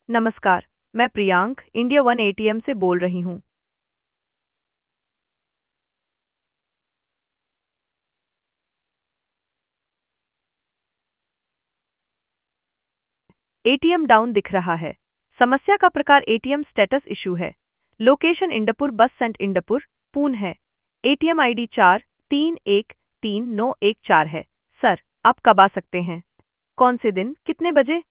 नमस्कार। मैं Priyank India one ATM से बोल रही हूँ। एटीएम डाउन दिख रहा है। समस्या का प्रकार एटीएम स्टेटस इशू है। Location Indapur bus stand Indpur, Pune है। एटीएम आईडी 43139114 है। सर, आप कब आ सकते हैं? कौन से दिन, कितने बजे?